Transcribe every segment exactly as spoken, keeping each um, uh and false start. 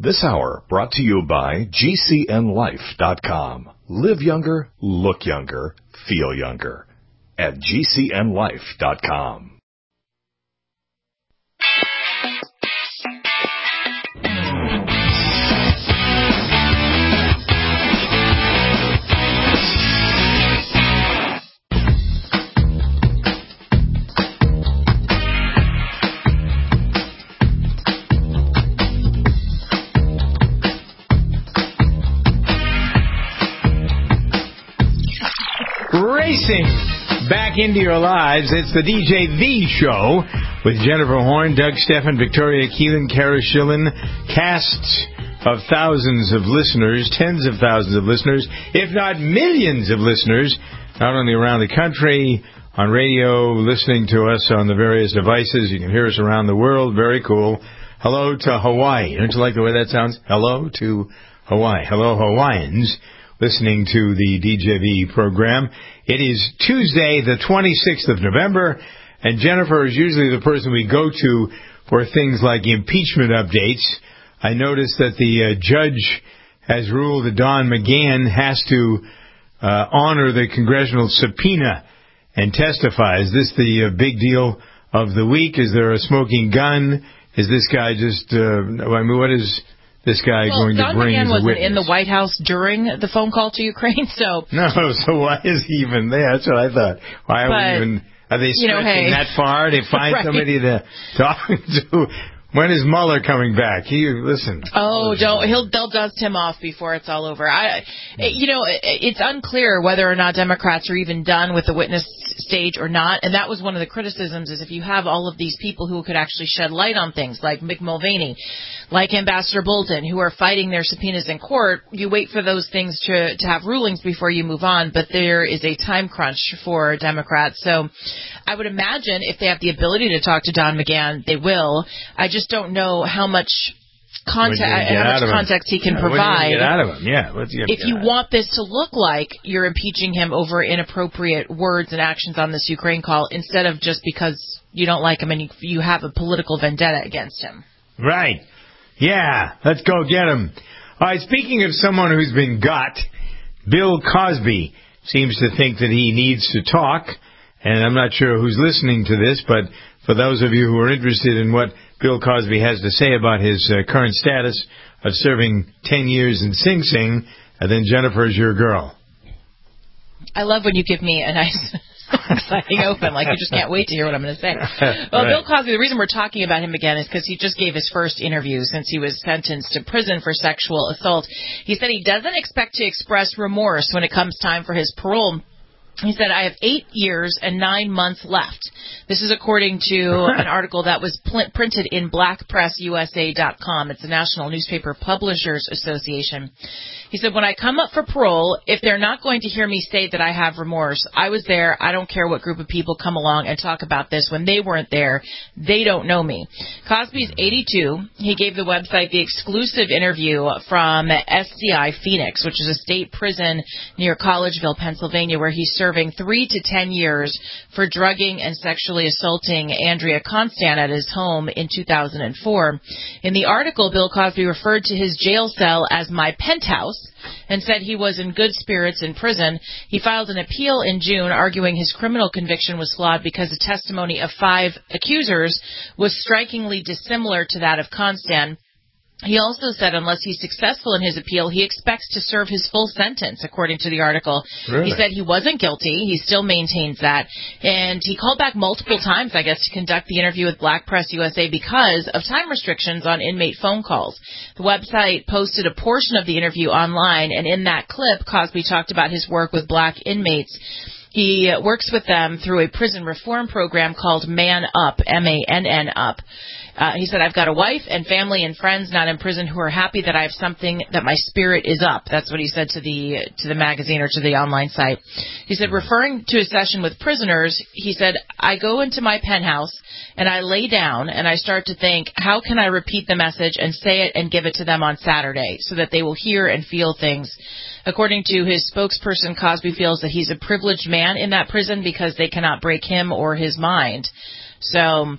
This hour brought to you by G C N life dot com. Live younger, look younger, feel younger at G C N life dot com. Racing back into your lives. It's the D J V Show with Jennifer Horn, Doug Steffen, Victoria Keelan, Kara Schillen, casts of thousands of listeners, tens of thousands of listeners, if not millions of listeners, not only around the country, on radio, listening to us on the various devices. You can hear us around the world. Very cool. Hello to Hawaii. Don't you like the way that sounds? Hello to Hawaii. Hello, Hawaiians, listening to the D J V program. It is Tuesday, the twenty-sixth of November, and Jennifer is usually the person we go to for things like impeachment updates. I noticed that the uh, judge has ruled that Don McGahn has to uh, honor the congressional subpoena and testify. Is this the uh, big deal of the week? Is there a smoking gun? Is this guy just, uh, I mean, what is this guy well, going Don to bring McGahn as a wasn't witness? in the White House during the phone call to Ukraine, so... No, so why is he even there? That's what I thought. Why are but, we even... Are they you know, stretching hey. that far? They find right. somebody to talk to... When is Mueller coming back? He listen. Oh, don't he'll they'll dust him off before it's all over. I, you know, it's unclear whether or not Democrats are even done with the witness stage or not. And that was one of the criticisms: is if you have all of these people who could actually shed light on things, like Mick Mulvaney, like Ambassador Bolton, who are fighting their subpoenas in court, you wait for those things to to have rulings before you move on. But there is a time crunch for Democrats, so I would imagine if they have the ability to talk to Don McGahn, they will. I just don't know how much context, how much context he can yeah, provide. What you get out of him? Yeah. What's if you out? want this to look like you're impeaching him over inappropriate words and actions on this Ukraine call, instead of just because you don't like him and you, you have a political vendetta against him. Right. Yeah. Let's go get him. All right. Speaking of someone who's been got, Bill Cosby seems to think that he needs to talk. And I'm not sure who's listening to this, but for those of you who are interested in what Bill Cosby has to say about his uh, current status of serving ten years in Sing Sing, and then Jennifer's your girl. I love when you give me a nice, exciting open, like you just can't wait to hear what I'm going to say. Well, right. Bill Cosby, the reason we're talking about him again is because he just gave his first interview since he was sentenced to prison for sexual assault. He said he doesn't expect to express remorse when it comes time for his parole. He said, I have eight years and nine months left. This is according to an article that was pl- printed in black press U S A dot com. It's the National Newspaper Publishers Association. He said, when I come up for parole, if they're not going to hear me say that I have remorse, I was there. I don't care what group of people come along and talk about this. When they weren't there, they don't know me. Cosby's eighty-two. He gave the website the exclusive interview from S C I Phoenix, which is a state prison near Collegeville, Pennsylvania, where he's serving three to ten years for drugging and sexually assaulting Andrea Constant at his home in two thousand four. In the article, Bill Cosby referred to his jail cell as my penthouse and said he was in good spirits in prison. He filed an appeal in June arguing his criminal conviction was flawed because the testimony of five accusers was strikingly dissimilar to that of Constant. He also said unless he's successful in his appeal, he expects to serve his full sentence, according to the article. Really? He said he wasn't guilty. He still maintains that. And he called back multiple times, I guess, to conduct the interview with Black Press U S A because of time restrictions on inmate phone calls. The website posted a portion of the interview online, and in that clip, Cosby talked about his work with black inmates. He works with them through a prison reform program called Man Up, M A N N Up. Uh, he said, I've got a wife and family and friends not in prison who are happy that I have something, that my spirit is up. That's what he said to the to the magazine or to the online site. He said, referring to a session with prisoners, he said, I go into my penthouse and I lay down and I start to think, how can I repeat the message and say it and give it to them on Saturday so that they will hear and feel things. According to his spokesperson, Cosby feels that he's a privileged man in that prison because they cannot break him or his mind. So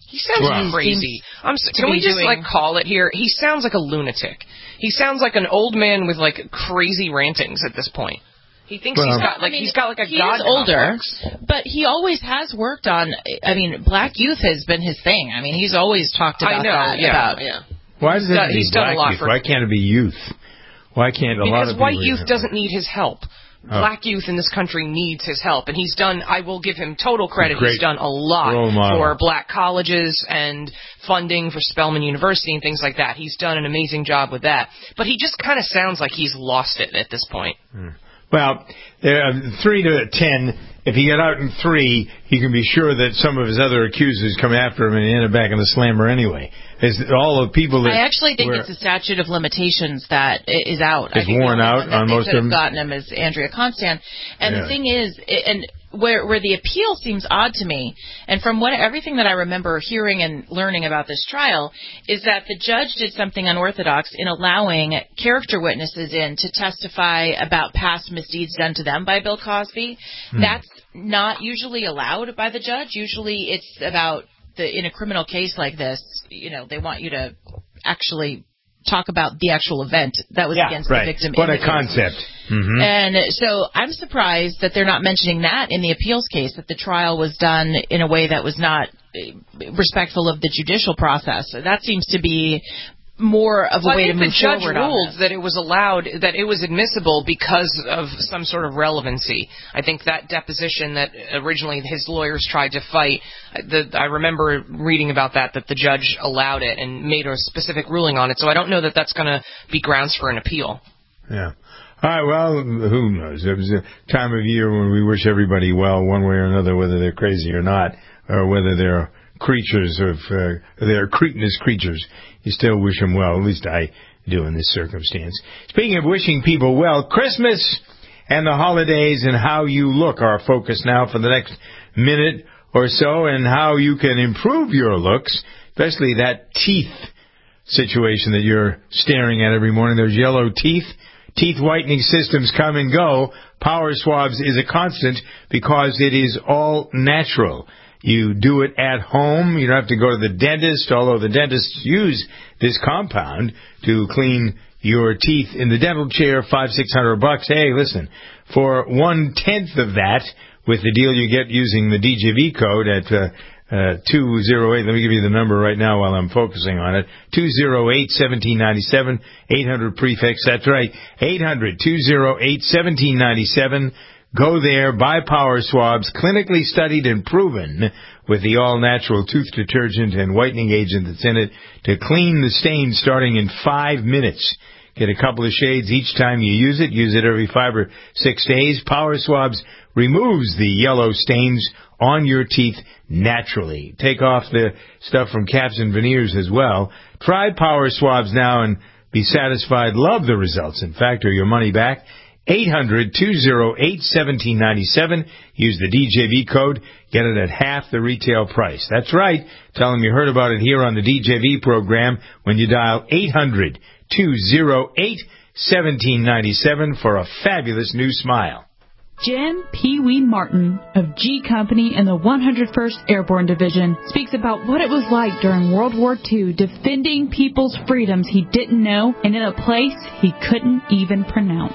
He sounds well, crazy. I'm, can we just, doing... like, call it here? He sounds like a lunatic. He sounds like an old man with, like, crazy rantings at this point. He thinks well, he's got, like, I mean, he's got, like, a he god is older, complex. But he always has worked on, I mean, black youth has been his thing. I mean, he's always talked about I know, that. Yeah, about, yeah. Why does it done, he's done a lot youth? for Why can't it be youth? Why can't a because lot of white people youth doesn't need his help. Oh. Black youth in this country needs his help, and he's done, I will give him total credit, he's done a lot for black colleges and funding for Spelman University and things like that. He's done an amazing job with that. But he just kind of sounds like he's lost it at this point. Hmm. Well, uh, three to ten, if he got out in three, he can be sure that some of his other accusers come after him and he ended back in the slammer anyway. It's all the people that I actually think it's the statute of limitations that is out. It's worn out on most of them. They could have gotten him as Andrea Constant. And yeah. the thing is, and where where the appeal seems odd to me, and from what everything that I remember hearing and learning about this trial, is that the judge did something unorthodox in allowing character witnesses in to testify about past misdeeds done to them by Bill Cosby. Hmm. That's not usually allowed by the judge. Usually it's about the, in a criminal case like this, you know, they want you to actually talk about the actual event that was yeah, against right. the victim. What a concept. Mm-hmm. And so I'm surprised that they're not mentioning that in the appeals case, that the trial was done in a way that was not respectful of the judicial process. That seems to be more of a well, way to move forward. I think the judge ruled that it was allowed, that it was admissible because of some sort of relevancy. I think that deposition that originally his lawyers tried to fight, the, I remember reading about that, that the judge allowed it and made a specific ruling on it. So I don't know that that's going to be grounds for an appeal. Yeah. All right, well, who knows? It was a time of year when we wish everybody well, one way or another, whether they're crazy or not, or whether they're creatures of, uh, they're cretinous creatures. You still wish them well. At least I do in this circumstance. Speaking of wishing people well, Christmas and the holidays and how you look are our focus now for the next minute or so, and how you can improve your looks, especially that teeth situation that you're staring at every morning, those yellow teeth. Teeth whitening systems come and go. Power Swabs is a constant because it is all natural. You do it at home. You don't have to go to the dentist, although the dentists use this compound to clean your teeth in the dental chair, five, six hundred bucks. Hey, listen, for one-tenth of that, with the deal you get using the D J V code at uh, uh, two oh eight, let me give you the number right now while I'm focusing on it, two oh eight, one seven nine seven, eight hundred prefix, that's right, eight hundred, two oh eight, one seven nine seven. Go there, buy Power Swabs, clinically studied and proven with the all-natural tooth detergent and whitening agent that's in it to clean the stains starting in five minutes. Get a couple of shades each time you use it. Use it every five or six days. Power Swabs removes the yellow stains on your teeth naturally. Take off the stuff from caps and veneers as well. Try Power Swabs now and be satisfied. Love the results. In fact, or your money back. eight hundred, two oh eight, one seven nine seven. Use the D J V code. Get it at half the retail price. That's right. Tell them you heard about it here on the D J V program when you dial eight hundred, two oh eight, one seven nine seven for a fabulous new smile. Jen Pee Wee Martin of G Company in the one hundred first Airborne Division speaks about what it was like during World War Two defending people's freedoms he didn't know and in a place he couldn't even pronounce.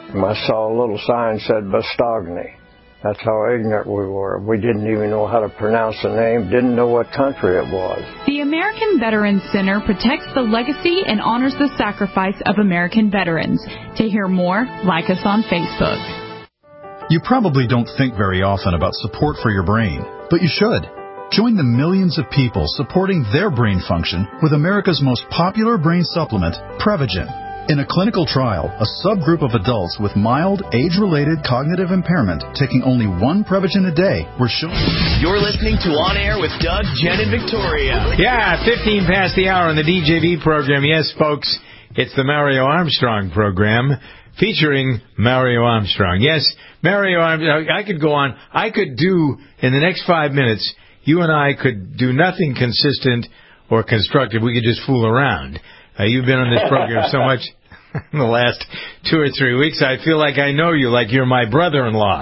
I saw a little sign said Bastogny. That's how ignorant we were. We didn't even know how to pronounce the name, didn't know what country it was. The American Veterans Center protects the legacy and honors the sacrifice of American veterans. To hear more, like us on Facebook. You probably don't think very often about support for your brain, but you should. Join the millions of people supporting their brain function with America's most popular brain supplement, Prevagen. In a clinical trial, a subgroup of adults with mild, age-related cognitive impairment taking only one Prevagen a day were shown. You're listening to On Air with Doug, Jen, and Victoria. Yeah, fifteen past the hour on the D J V program. Yes, folks, it's the Mario Armstrong program featuring Mario Armstrong. Yes, Mario Armstrong. I could go on. I could do, in the next five minutes, you and I could do nothing consistent or constructive. We could just fool around. Uh, you've been on this program so much in the last two or three weeks, I feel like I know you, like you're my brother-in-law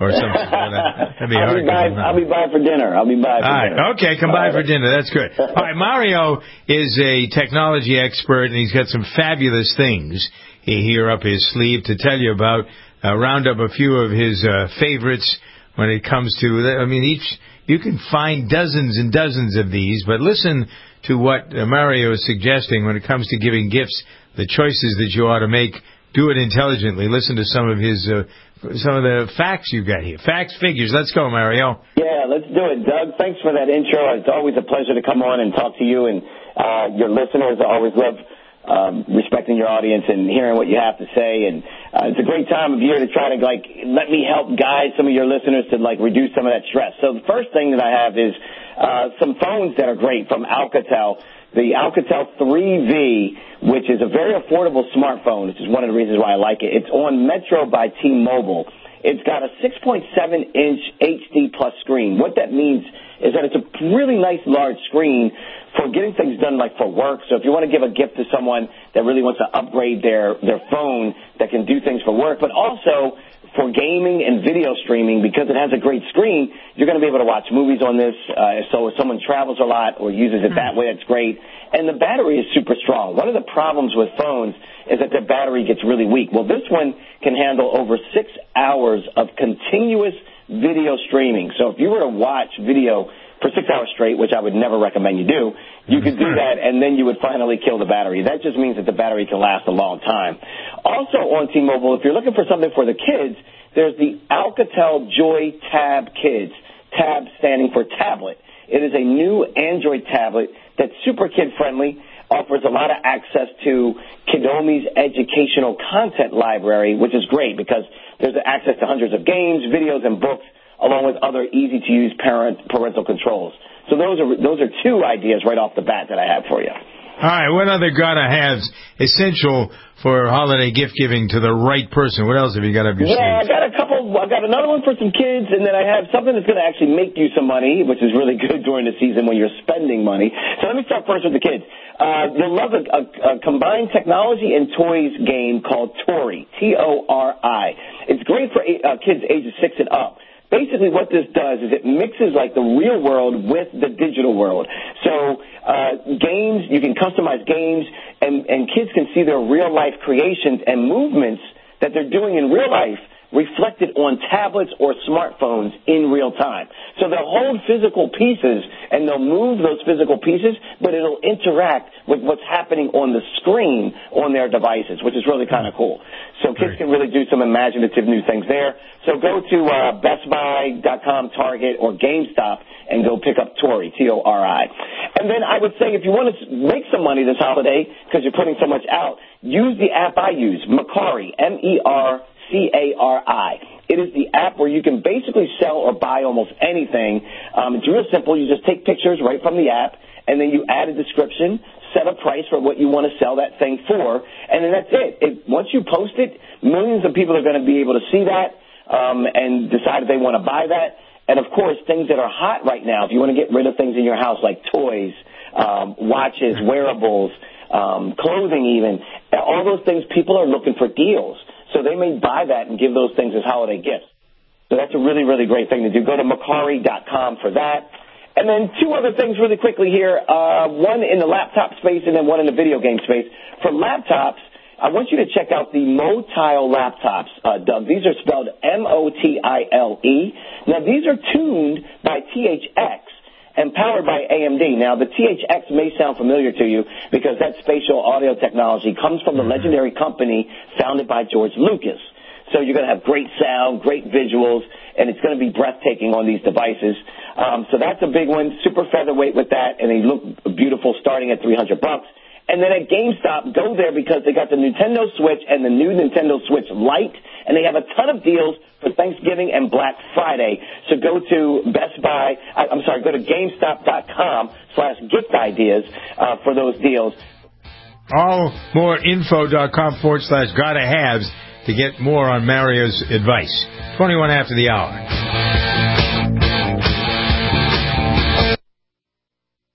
or something. That'd be I'll, hard be by, I'll be by for dinner. I'll be by for All right. dinner. Okay, come by for dinner. That's good. All right, Mario is a technology expert, and he's got some fabulous things here up his sleeve to tell you about. Uh, round up a few of his uh, favorites when it comes to, I mean, each, you can find dozens and dozens of these, but listen to what uh, Mario is suggesting when it comes to giving gifts, the choices that you ought to make. Do it intelligently. Listen to some of his, uh, some of the facts you got here. Facts, figures. Let's go, Mario. Yeah, let's do it, Doug. Thanks for that intro. It's always a pleasure to come on and talk to you and uh, your listeners. I always love um, respecting your audience and hearing what you have to say. And uh, it's a great time of year to try to, like, let me help guide some of your listeners to, like, reduce some of that stress. So the first thing that I have is uh, some phones that are great from Alcatel. The Alcatel three V, which is a very affordable smartphone, which is one of the reasons why I like it. It's on Metro by T-Mobile. It's got a six point seven inch H D plus screen. What that means is that it's a really nice large screen for getting things done, like for work. So if you want to give a gift to someone that really wants to upgrade their, their phone that can do things for work, but also for gaming and video streaming, because it has a great screen, you're going to be able to watch movies on this. Uh, so if someone travels a lot or uses it that way, that's great. And the battery is super strong. One of the problems with phones is that the battery gets really weak. Well, this one can handle over six hours of continuous video streaming. So if you were to watch video for six hours straight, which I would never recommend you do, you could do that, and then you would finally kill the battery. That just means that the battery can last a long time. Also on T-Mobile, if you're looking for something for the kids, there's the Alcatel Joy Tab Kids, Tab standing for tablet. It is a new Android tablet that's super kid-friendly, offers a lot of access to Kidomi's educational content library, which is great because there's access to hundreds of games, videos, and books, along with other easy-to-use parent parental controls. So those are those are two ideas right off the bat that I have for you. All right, what other gotta haves essential for holiday gift giving to the right person? What else have you got up your sleeve? Yeah, I got a couple. I got another one for some kids, and then I have something that's going to actually make you some money, which is really good during the season when you're spending money. So let me start first with the kids. Uh, you'll love a, a, a combined technology and toys game called Tori, T O R I. It's great for uh, kids ages six and up. Basically what this does is it mixes like the real world with the digital world. So uh, games, you can customize games, and, and kids can see their real-life creations and movements that they're doing in real life reflected on tablets or smartphones in real time. So they'll hold physical pieces, and they'll move those physical pieces, but it'll interact with what's happening on the screen on their devices, which is really kind of cool. So kids can really do some imaginative new things there. So go to uh, Best Buy dot com, Target, or GameStop and go pick up Tori, T O R I. And then I would say if you want to make some money this holiday because you're putting so much out, use the app I use, Mercari, M E R C A R I. It is the app where you can basically sell or buy almost anything. Um, it's real simple. You just take pictures right from the app, and then you add a description, set a price for what you want to sell that thing for, and then that's it. it once you post it, millions of people are going to be able to see that um, and decide if they want to buy that. And, of course, things that are hot right now, if you want to get rid of things in your house like toys, um, watches, wearables, um, clothing even, all those things, people are looking for deals. So they may buy that and give those things as holiday gifts. So that's a really, really great thing to do. Go to Mercari dot com for that. And then two other things really quickly here, uh, one in the laptop space and then one in the video game space. For laptops, I want you to check out the Motile laptops, uh, Doug. These are spelled M O T I L E. Now, these are tuned by T H X and powered by A M D. Now, the T H X may sound familiar to you because that spatial audio technology comes from the legendary company founded by George Lucas. So you're going to have great sound, great visuals, and it's going to be breathtaking on these devices. Um, so that's a big one, super featherweight with that, and they look beautiful starting at three hundred bucks. And then at GameStop, go there because they got the Nintendo Switch and the new Nintendo Switch Lite, and they have a ton of deals for Thanksgiving and Black Friday. So go to Best Buy, I'm sorry, go to GameStop dot com slash gift ideas uh, for those deals. All more info dot com forward slash gotta haves to get more on Mario's advice. twenty-one after the hour.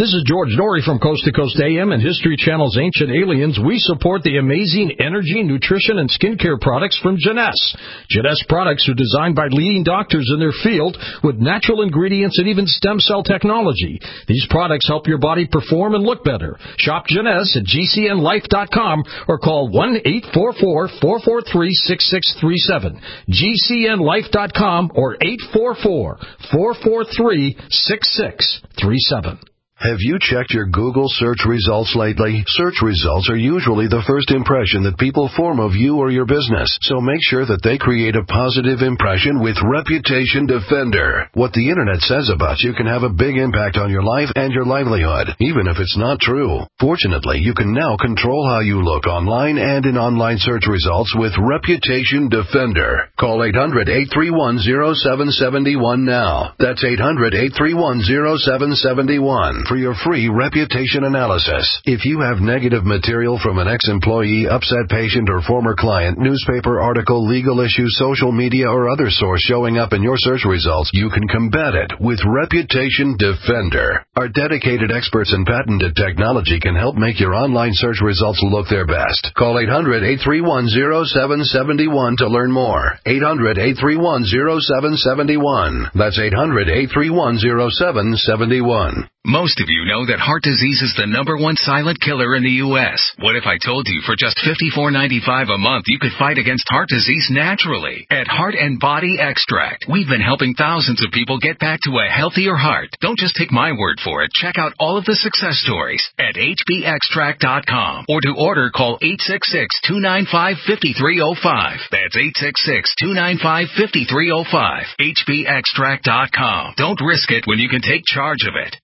This is George Norrie from Coast to Coast A M and History Channel's Ancient Aliens. We support the amazing energy, nutrition, and skincare products from Jeunesse. Jeunesse products are designed by leading doctors in their field with natural ingredients and even stem cell technology. These products help your body perform and look better. Shop Jeunesse at G C N life dot com or call one eight four four, four four three, six six three seven. G C N life dot com or eight four four, four four three, six six three seven. Have you checked your Google search results lately? Search results are usually the first impression that people form of you or your business, so make sure that they create a positive impression with Reputation Defender. What the Internet says about you can have a big impact on your life and your livelihood, even if it's not true. Fortunately, you can now control how you look online and in online search results with Reputation Defender. Call eight hundred, eight three one, zero seven seven one now. That's eight hundred, eight three one, zero seven seven one. For your free reputation analysis. If you have negative material from an ex-employee, upset patient, or former client, newspaper article, legal issue, social media, or other source showing up in your search results, you can combat it with Reputation Defender. Our dedicated experts in patented technology can help make your online search results look their best. Call eight hundred, eight three one, zero seven seven one to learn more. eight hundred, eight three one, zero seven seven one. That's eight hundred, eight three one, zero seven seven one. Most of you know that heart disease is the number one silent killer in the U S What if I told you for just fifty-four ninety-five a month you could fight against heart disease naturally? At Heart and Body Extract, we've been helping thousands of people get back to a healthier heart. Don't just take my word for it. Check out all of the success stories at H B extract dot com. Or to order, call eight six six, two nine five, five three zero five. That's eight six six, two nine five, five three zero five. H B extract dot com. Don't risk it when you can take charge of it.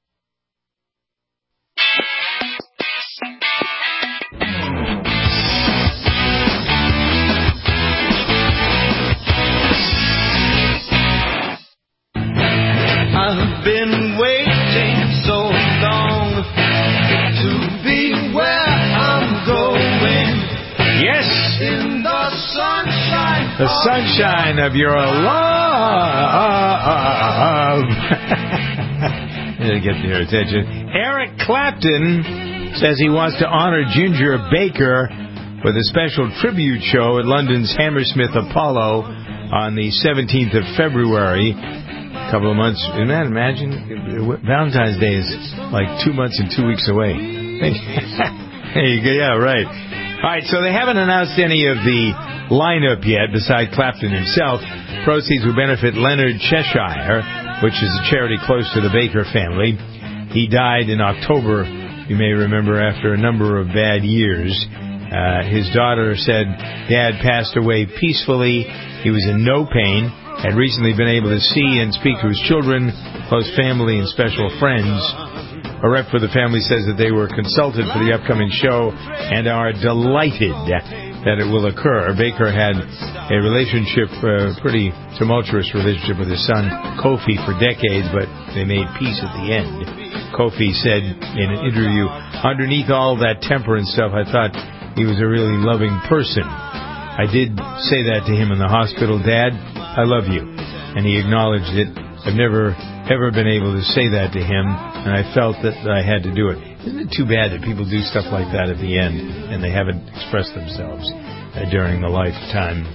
I've been waiting so long to be where I'm going. Yes. In the sunshine. The sunshine of your love. To get their attention. Eric Clapton says he wants to honor Ginger Baker with a special tribute show at London's Hammersmith Apollo on the seventeenth of February. A couple of months. Isn't that, imagine? Valentine's Day is like two months and two weeks away. There you go. Yeah, right. All right, so they haven't announced any of the lineup yet besides Clapton himself. Proceeds will benefit Leonard Cheshire, which is a charity close to the Baker family. He died in October, you may remember, after a number of bad years. Uh, his daughter said Dad passed away peacefully. He was in no pain, had recently been able to see and speak to his children, close family, and special friends. A rep for the family says that they were consulted for the upcoming show and are delighted that it will occur. Baker had a relationship, a uh, pretty tumultuous relationship with his son, Kofi, for decades, but they made peace at the end. Kofi said in an interview, underneath all that temper and stuff, I thought he was a really loving person. I did say that to him in the hospital, Dad, I love you. And he acknowledged it. I've never, ever been able to say that to him, and I felt that I had to do it. Isn't it too bad that people do stuff like that at the end and they haven't expressed themselves uh, during the lifetime?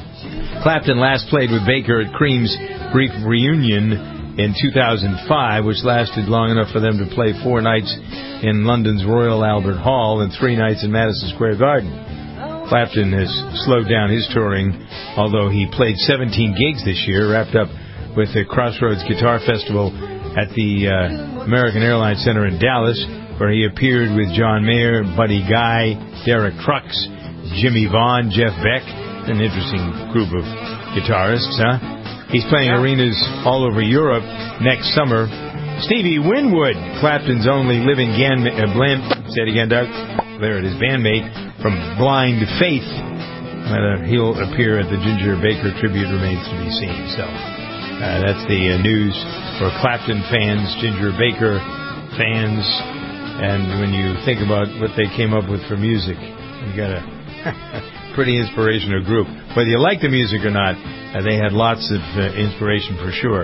Clapton last played with Baker at Cream's brief reunion in two thousand five, which lasted long enough for them to play four nights in London's Royal Albert Hall and three nights in Madison Square Garden. Clapton has slowed down his touring, although he played seventeen gigs this year, wrapped up with the Crossroads Guitar Festival at the uh, American Airlines Center in Dallas, where he appeared with John Mayer, Buddy Guy, Derek Trucks, Jimmy Vaughn, Jeff Beck, an interesting group of guitarists, huh? He's playing arenas all over Europe next summer. Stevie Winwood, Clapton's only living gan- uh, bland, say it again, Doug. There it is, bandmate from Blind Faith. Whether he'll appear at the Ginger Baker tribute remains to be seen. So uh, that's the uh, news for Clapton fans, Ginger Baker fans. And when you think about what they came up with for music, you got a pretty inspirational group. Whether you like the music or not, uh, they had lots of uh, inspiration for sure.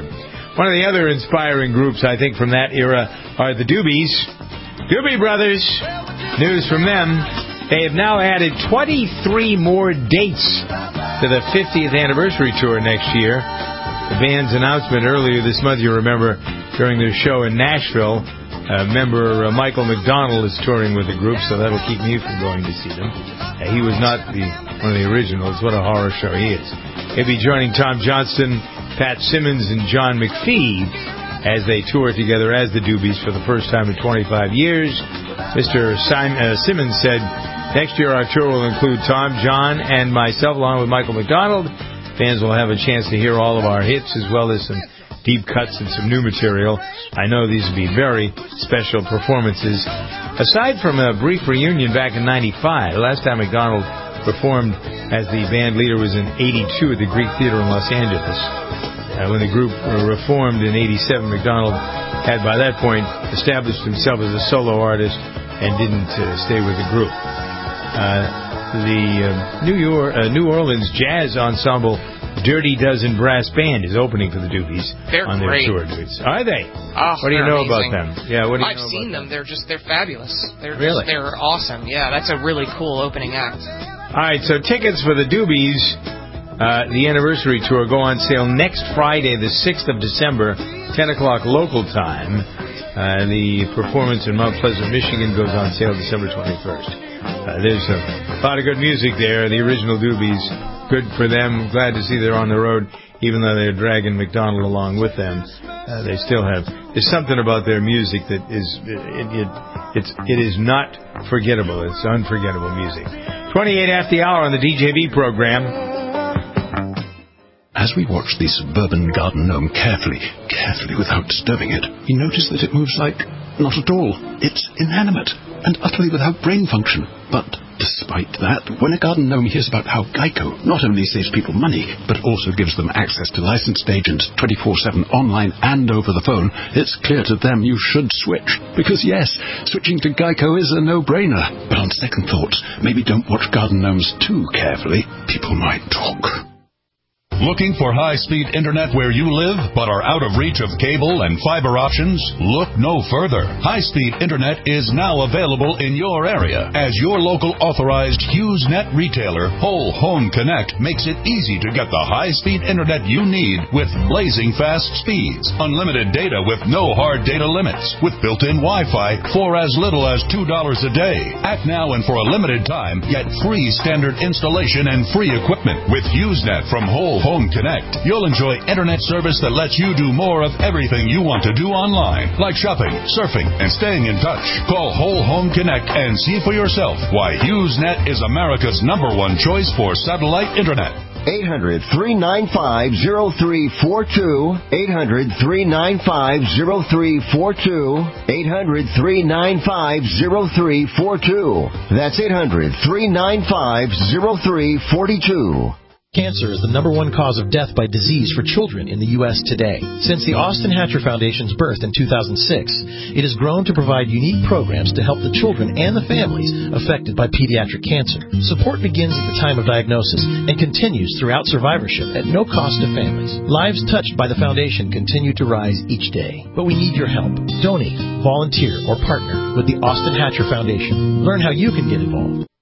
One of the other inspiring groups, I think, from that era are the Doobies. Doobie Brothers. News from them. They have now added twenty-three more dates to the fiftieth anniversary tour next year. The band's announcement earlier this month, you remember, during their show in Nashville, uh, member uh, Michael McDonald is touring with the group, so that'll keep me from going to see them. Uh, he was not the one of the originals. What a horror show he is. He'll be joining Tom Johnston, Pat Simmons, and John McPhee as they tour together as the Doobies for the first time in twenty-five years. Mister Simon, uh, Simmons said, next year our tour will include Tom, John, and myself, along with Michael McDonald. Fans will have a chance to hear all of our hits as well as some deep cuts and some new material. I know these will be very special performances. Aside from a brief reunion back in ninety-five, the last time McDonald performed as the band leader was in eighty-two at the Greek Theater in Los Angeles. Uh, when the group reformed in eighty-seven, McDonald had by that point established himself as a solo artist and didn't uh, stay with the group. Uh, the uh, New, York, uh, New Orleans jazz ensemble Dirty Dozen Brass Band is opening for the Doobies they're on their great. tour. Are they? Oh, what do you know amazing. about them? Yeah, what do you I've know seen about them. They're just they're fabulous. They're Really? just, they're awesome. Yeah, that's a really cool opening act. All right, so tickets for the Doobies, uh, the anniversary tour, go on sale next Friday, the sixth of December, ten o'clock local time. Uh, the performance in Mount Pleasant, Michigan goes on sale December twenty-first. Uh, there's a lot of good music there. The original Doobies, good for them. Glad to see they're on the road, even though they're dragging McDonald along with them. Uh, they still have. There's something about their music that is it, it it's it is not forgettable. It's unforgettable music. twenty-eight after the hour on the D J V program. As we watch the suburban garden gnome carefully, carefully without disturbing it, we notice that it moves like not at all. It's inanimate and utterly without brain function. But despite that, when a garden gnome hears about how Geico not only saves people money, but also gives them access to licensed agents twenty-four seven online and over the phone, it's clear to them you should switch. Because yes, switching to Geico is a no-brainer. But on second thoughts, maybe don't watch garden gnomes too carefully. People might talk. Looking for high-speed internet where you live but are out of reach of cable and fiber options? Look no further. High-speed internet is now available in your area, as your local authorized HughesNet retailer, Whole Home Connect, makes it easy to get the high-speed internet you need with blazing fast speeds, unlimited data with no hard data limits, with built-in Wi-Fi for as little as two dollars a day. Act now and for a limited time, get free standard installation and free equipment with HughesNet from Whole Home Home Connect. You'll enjoy internet service that lets you do more of everything you want to do online, like shopping, surfing, and staying in touch. Call Whole Home Connect and see for yourself why HughesNet is America's number one choice for satellite internet. eight hundred, three nine five, zero three four two, eight hundred, three nine five, zero three four two, eight hundred, three nine five, zero three four two. That's eight hundred, three nine five, zero three four two. Cancer is the number one cause of death by disease for children in the U S today. Since the Austin Hatcher Foundation's birth in two thousand six, it has grown to provide unique programs to help the children and the families affected by pediatric cancer. Support begins at the time of diagnosis and continues throughout survivorship at no cost to families. Lives touched by the foundation continue to rise each day. But we need your help. Donate, volunteer, or partner with the Austin Hatcher Foundation. Learn how you can get involved.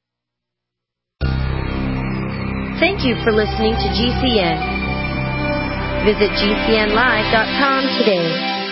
Thank you for listening to G C N. Visit G C N live dot com today.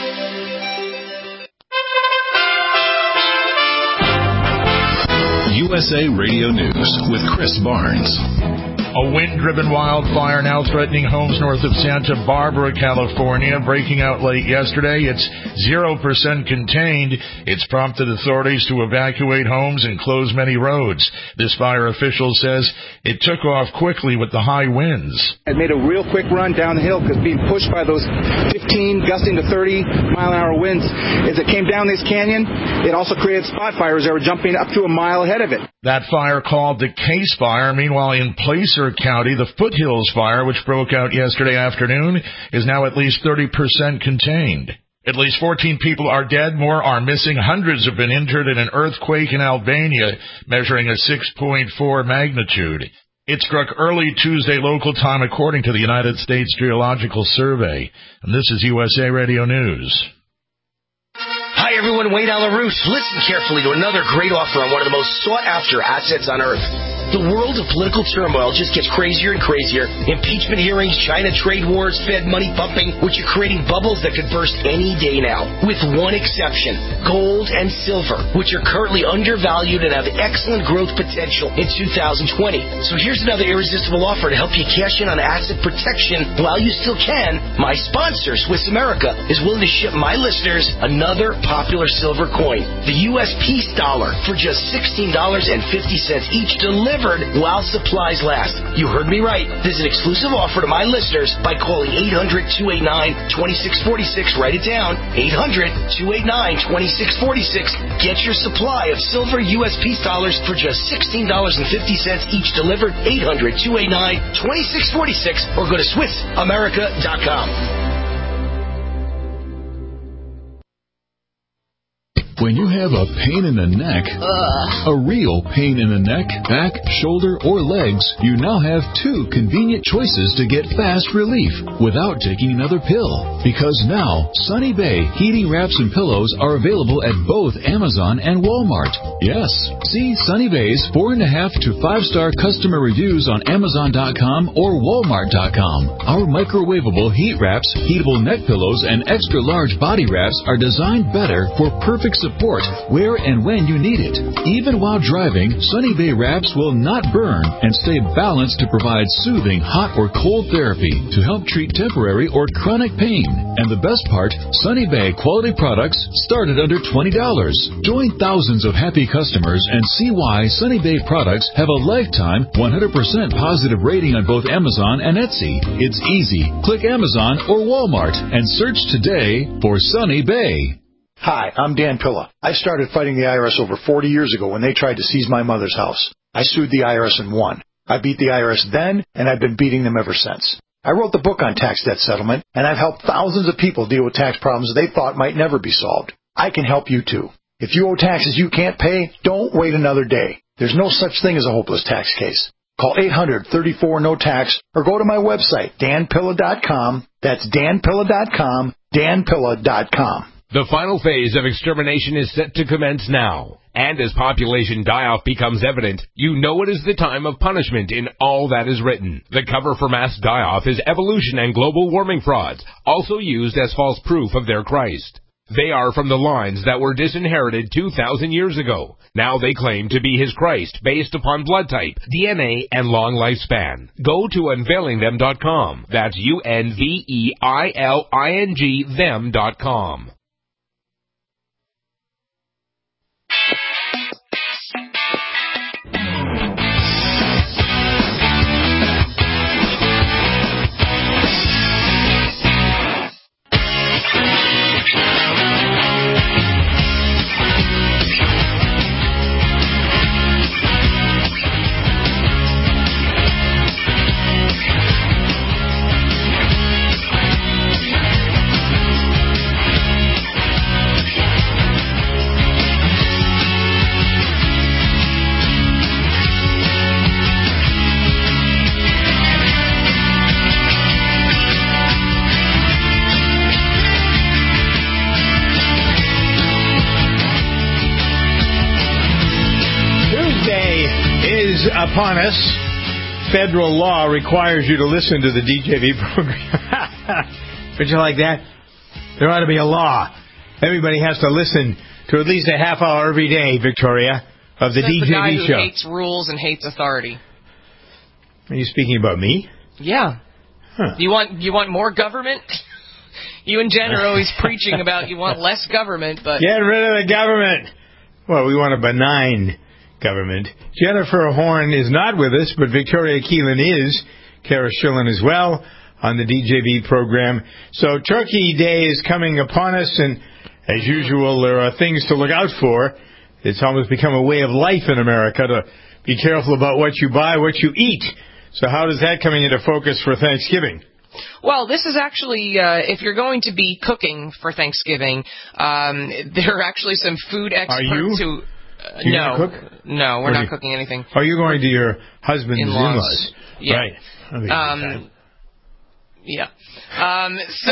U S A Radio News with Chris Barnes. A wind-driven wildfire now threatening homes north of Santa Barbara, California, breaking out late yesterday. It's zero percent contained. It's prompted authorities to evacuate homes and close many roads. This fire official says it took off quickly with the high winds. It made a real quick run down the hill because being pushed by those fifteen, gusting to thirty mile-an-hour winds. As it came down this canyon, it also created spot fires that were jumping up to a mile ahead of it. That fire called the Case Fire. Meanwhile, in Placer County, the Foothills Fire, which broke out yesterday afternoon, is now at least thirty percent contained. At least fourteen people are dead. More are missing. Hundreds have been injured in an earthquake in Albania, measuring a six point four magnitude. It struck early Tuesday local time according to the United States Geological Survey. And this is U S A Radio News. Hi everyone, Wade Alarouche. Listen carefully to another great offer on one of the most sought-after assets on earth. The world of political turmoil just gets crazier and crazier. Impeachment hearings, China trade wars, Fed money pumping, which are creating bubbles that could burst any day now. With one exception, gold and silver, which are currently undervalued and have excellent growth potential in two thousand twenty. So here's another irresistible offer to help you cash in on asset protection while you still can. My sponsor, Swiss America, is willing to ship my listeners another popular silver coin, the U S Peace Dollar, for just sixteen dollars and fifty cents each, delivered while supplies last. You heard me right. This is an exclusive offer to my listeners by calling eight hundred, two eight nine, two six four six. Write it down. eight hundred, two eight nine, two six four six. Get your supply of silver U S Peace Dollars for just sixteen dollars and fifty cents each, delivered. eight hundred, two eight nine, two six four six or go to Swiss America dot com. When you have a pain in the neck, Ugh. a real pain in the neck, back, shoulder, or legs, you now have two convenient choices to get fast relief without taking another pill. Because now, Sunny Bay heating wraps and pillows are available at both Amazon and Walmart. Yes, see Sunny Bay's four and a half to five star customer reviews on Amazon dot com or Walmart dot com. Our microwavable heat wraps, heatable neck pillows, and extra large body wraps are designed better for perfect support where and when you need it. Even while driving, Sunny Bay wraps will not burn and stay balanced to provide soothing hot or cold therapy to help treat temporary or chronic pain. And the best part, Sunny Bay quality products start at under twenty dollars. Join thousands of happy customers and see why Sunny Bay products have a lifetime one hundred percent positive rating on both Amazon and Etsy. It's easy. Click Amazon or Walmart and search today for Sunny Bay. Hi, I'm Dan Pilla. I started fighting the I R S over forty years ago when they tried to seize my mother's house. I sued the I R S and won. I beat the I R S then, and I've been beating them ever since. I wrote the book on tax debt settlement, and I've helped thousands of people deal with tax problems they thought might never be solved. I can help you too. If you owe taxes you can't pay, don't wait another day. There's no such thing as a hopeless tax case. Call eight hundred, thirty-four, no tax or go to my website, dan pilla dot com. That's dan pilla dot com, dan pilla dot com. The final phase of extermination is set to commence now. And as population die-off becomes evident, you know it is the time of punishment in all that is written. The cover for mass die-off is evolution and global warming frauds, also used as false proof of their Christ. They are from the lines that were disinherited two thousand years ago. Now they claim to be his Christ based upon blood type, D N A, and long lifespan. Go to unveiling them dot com. That's U N V E I L I N G them dot com. Upon us, federal law requires you to listen to the D J V program. Would you like that? There ought to be a law. Everybody has to listen to at least a half hour every day, Victoria, of the Says D J V the guy who show. Hates rules and hates authority. Are you speaking about me? Yeah. Huh. You want you want more government? You and Jen are always preaching about you want less government, but get rid of the government. Well, we want a benign government. Jennifer Horn is not with us, but Victoria Keelan is. Kara Schillen as well on the D J V program. So Turkey Day is coming upon us, and as usual, there are things to look out for. It's almost become a way of life in America to be careful about what you buy, what you eat. So how does that coming into focus for Thanksgiving? Well, this is actually, uh, if you're going to be cooking for Thanksgiving, um, there are actually some food experts are you? who... Uh, you no, cook? no, we're or not you, cooking anything. Are you going to your husband's in-laws? in-laws? Yeah. Right. That'll be a good time. Um, yeah. Um, so,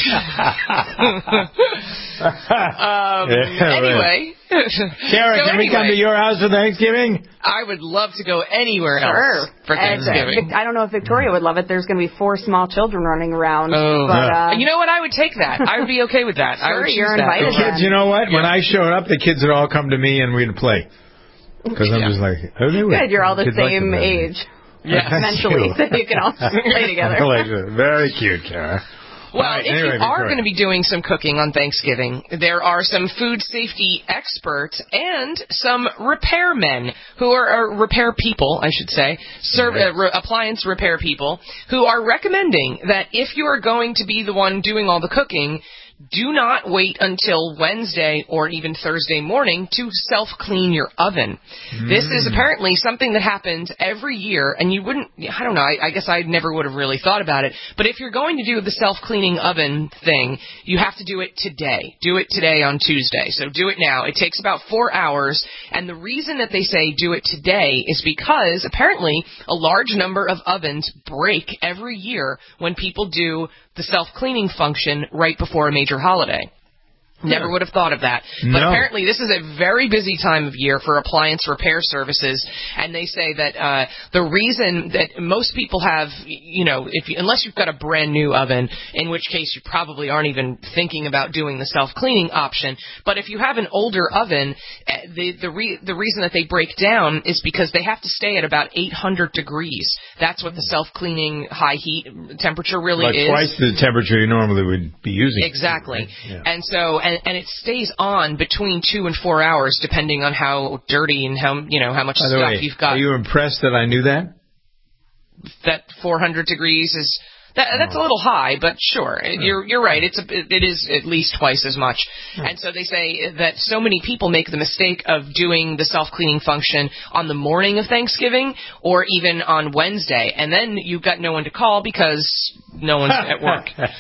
um, Yeah, anyway. Kara, so can anyway, we come to your house for Thanksgiving? I would love to go anywhere Sure. else for Thanksgiving. And, uh, I don't know if Victoria would love it. There's going to be four small children running around. Oh, but, uh, you know what? I would take that. I would be okay with that. I Sure, would choose you're that. invited The kids, you know what? When I showed up, the kids would all come to me and we'd play. Because I'm just like, oh, they would. Good, you're all the Kids like same them, age. Yeah. Mentally, so you can all play together. Very cute, Kara. Well, right, if anyway, you are Victoria. going to be doing some cooking on Thanksgiving, there are some food safety experts and some repairmen who are, or repair people, I should say, serv- uh, re- appliance repair people, who are recommending that if you are going to be the one doing all the cooking, do not wait until Wednesday or even Thursday morning to self-clean your oven. Mm. This is apparently something that happens every year, and you wouldn't, I don't know, I, I guess I never would have really thought about it, but if you're going to do the self-cleaning oven thing, you have to do it today. Do it today on Tuesday. So do it now. It takes about four hours, and the reason that they say do it today is because apparently a large number of ovens break every year when people do the self-cleaning function right before a major holiday. Never would have thought of that. But No. apparently this is a very busy time of year for appliance repair services, and they say that uh, the reason that most people have, you know, if you, unless you've got a brand new oven, in which case you probably aren't even thinking about doing the self-cleaning option, but if you have an older oven, uh, the the, re- the reason that they break down is because they have to stay at about eight hundred degrees. That's what the self-cleaning high heat temperature really like is. twice the temperature you normally would be using. Exactly. Right? Yeah. And so, and, and it stays on between two and four hours, depending on how dirty and how, you know, how much By the stuff way, you've got. are you impressed that I knew that? That four hundred degrees is, that, that's a little high, but sure, you're you're right. It's a, it is at least twice as much. And so they say that so many people make the mistake of doing the self-cleaning function on the morning of Thanksgiving or even on Wednesday, and then you've got no one to call because no one's at work.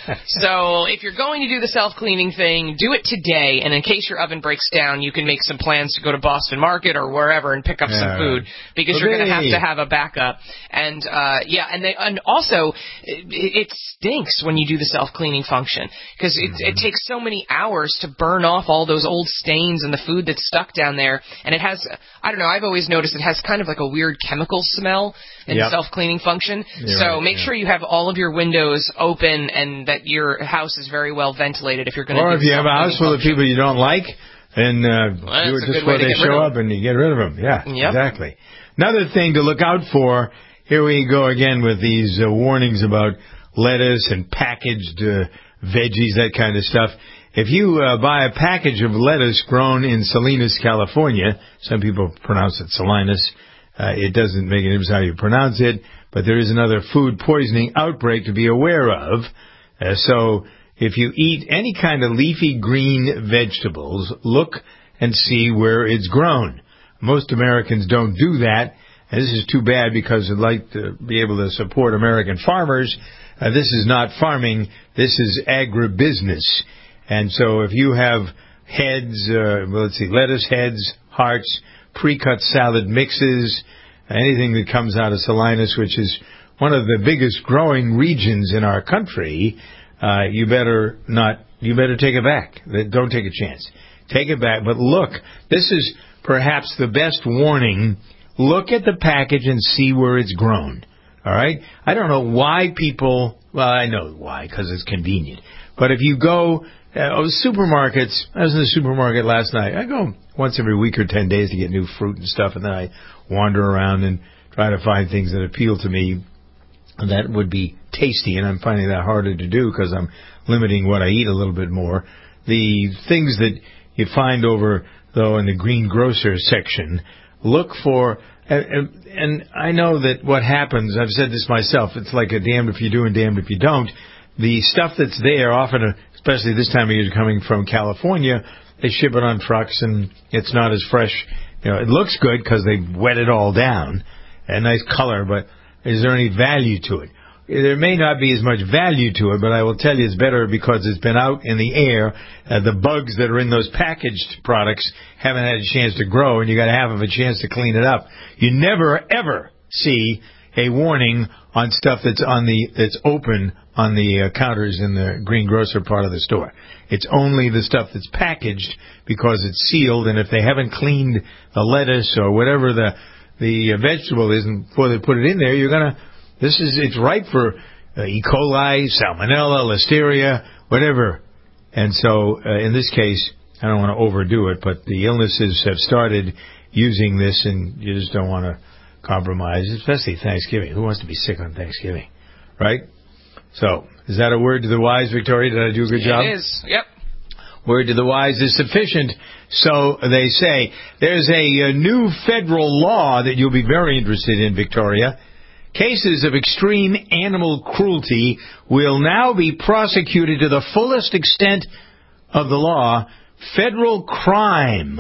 So if you're going to do the self-cleaning thing, do it today, and in case your oven breaks down, you can make some plans to go to Boston Market or wherever and pick up Yeah, some food, because you're going to have Hooray. to have a backup. And uh, yeah, and they and also it, it stinks when you do the self-cleaning function, because it, Mm-hmm. it takes so many hours to burn off all those old stains and the food that's stuck down there. And it has, I don't know, I've always noticed it has kind of like a weird chemical smell in Yep. the self-cleaning function. You're so right, make yeah. sure you have all of your windows open and that your house is very well ventilated if you're going to Or do if the you have a house full of self-cleaning people you don't like, then uh, Well, do that's it a just good way where to they get rid show of up and you get rid of them. Yeah, Yep. exactly. Another thing to look out for, here we go again with these uh, warnings about lettuce and packaged uh, veggies, that kind of stuff. If you uh, buy a package of lettuce grown in Salinas, California, some people pronounce it Salinas, uh, it doesn't make any difference how you pronounce it, but there is another food poisoning outbreak to be aware of. Uh, so if you eat any kind of leafy green vegetables, look and see where it's grown. Most Americans don't do that, and this is too bad because I'd like to be able to support American farmers. Uh, this is not farming, this is agribusiness. And so if you have heads, uh, well, let's see, lettuce heads, hearts, pre-cut salad mixes, anything that comes out of Salinas, which is one of the biggest growing regions in our country, uh, you better not, you better take it back. Don't take a chance. Take it back. But look, this is perhaps the best warning. Look at the package and see where it's grown. All right? I don't know why people, well, I know why, because it's convenient. But if you go, uh, supermarkets, I was in the supermarket last night. I go once every week or ten days to get new fruit and stuff, and then I wander around and try to find things that appeal to me that would be tasty, and I'm finding that harder to do because I'm limiting what I eat a little bit more. The things that you find over, though, in the green grocer section, look for, and, and I know that what happens, I've said this myself, it's like a damned if you do and damned if you don't. The stuff that's there, often, especially this time of year coming from California, they ship it on trucks and it's not as fresh. You know, it looks good because they wet it all down, a nice color, but is there any value to it? there may not be as much value to it, but I will tell you it's better because it's been out in the air. Uh, the bugs that are in those packaged products haven't had a chance to grow, and you got half of a chance to clean it up. You never, ever see a warning on stuff that's on the that's open on the uh, counters in the greengrocer part of the store. It's only the stuff that's packaged because it's sealed, and if they haven't cleaned the lettuce or whatever the the uh, vegetable is before they put it in there, you're gonna. This is it's ripe for uh, E. coli, Salmonella, Listeria, whatever. And so uh, in this case, I don't want to overdo it, but the illnesses have started using this, and you just don't want to compromise, especially Thanksgiving. Who wants to be sick on Thanksgiving, right? So, is that a word to the wise, Victoria? Did I do a good job? It is, yep. Word to the wise is sufficient, so they say. There's a, a new federal law that you'll be very interested in, Victoria. Cases of extreme animal cruelty will now be prosecuted to the fullest extent of the law. Federal crime